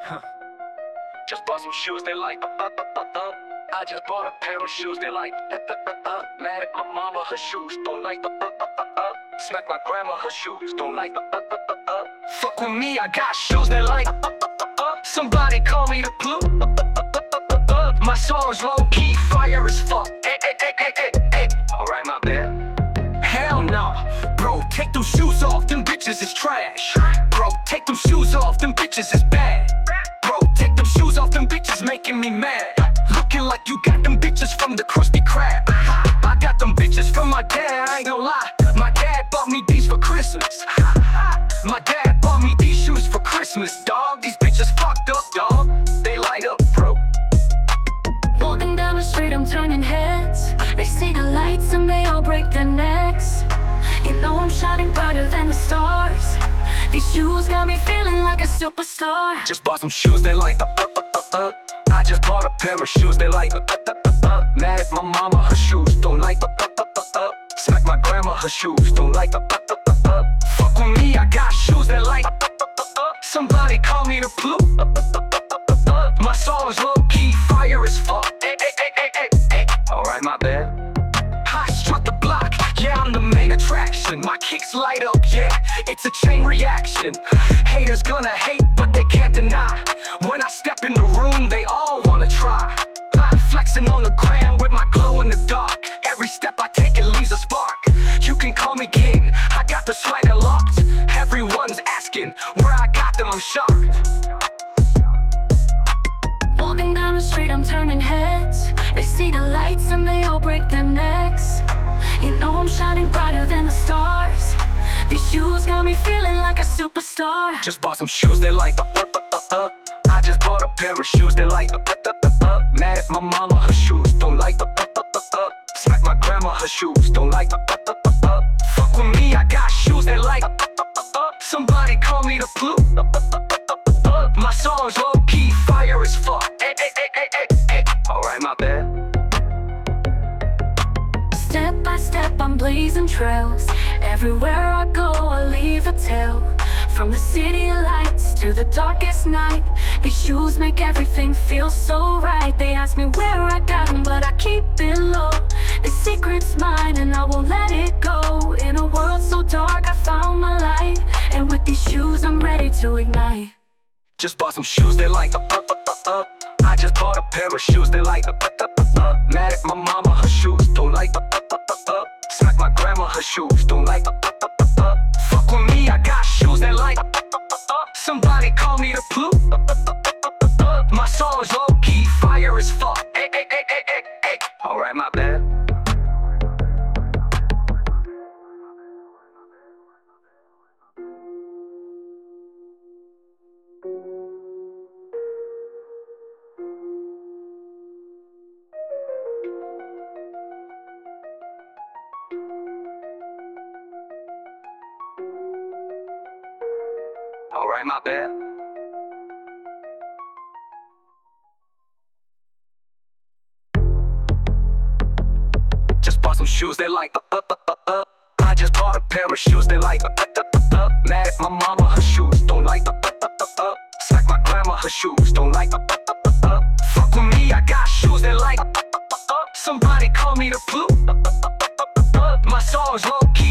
Just bought some shoes, they like I just bought a pair of shoes, they like Mad at my mama, her shoes don't like Smack my grandma, her shoes don't like Fuck with me, I got shoes, they like Somebody call me the Blue. My song's low-key, fire as fuck. Ay. Alright, my bad. Hell no, bro, take those shoes off, them bitches is trash. Bro, take them shoes off, them bitches is bad. Bro, take them shoes off, them bitches making me mad. Looking like you got them bitches from the Krusty Krab. I got them bitches from my dad, I ain't gonna lie. My dad bought me these for Christmas. My dad bought me these shoes for Christmas, dog. These bitches fucked up, dog. They light up, bro. Walking down the street, I'm turning heads. They see the lights and they all break their necks. You know I'm shining brighter than the stars. These shoes got me feeling like a superstar. Just bought some shoes, they like I just bought a pair of shoes, they like Mad at my mama, her shoes don't like Smack my grandma, her shoes don't like Fuck with me, I got shoes, they like Somebody call me the Blue. My song's low-key, fire as fuck. Ay. Alright, my bad. I struck the block, yeah, I'm the main attraction. My kicks light up, yeah, it's a chain reaction. Haters gonna hate, but they can't deny. When I step in the room, they all wanna try. I'm flexing on the gram with my glow in the dark. Every step I take, it leaves a spark. You can call me king, I got the swagger locked. Everyone's asking where I got them, I'm shocked. Walking down the street, I'm turning heads. They see the lights and they all break their necks. You know I'm shining brighter than the stars. These shoes got me feeling like a superstar. Just bought some shoes, they like I just bought a pair of shoes, they like Mad at my mama, her shoes don't like Smack my grandma, her shoes don't like Fuck with me, I got shoes, they like Somebody call me the Blue. My song's low-key, fire as fuck. Ay. Alright, my bad. Step by step, I'm blazing trails. Everywhere I go, I leave a trail. From the city lights to the darkest night, these shoes make everything feel so right. They ask me where I got them, but I keep it low. The secret's mine and I won't let it go. In a world so dark, I found my light. And with these shoes, I'm ready to ignite. Just bought some shoes, they like I just bought a pair of shoes, they like Mad at my mama, her shoes don't like Smack my grandma, her shoes don't like Fuck with me, I got shoes, they like Somebody call me the Blue. My song's low-key, fire as fuck. Ay. Alright, my bad. Alright, my bad. Just bought some shoes, they like I just bought a pair of shoes, they like Mad at my mama, her shoes don't like Smack my grandma, her shoes don't like Fuck with me, I got shoes, they like Somebody call me the Blue. My song's low-key,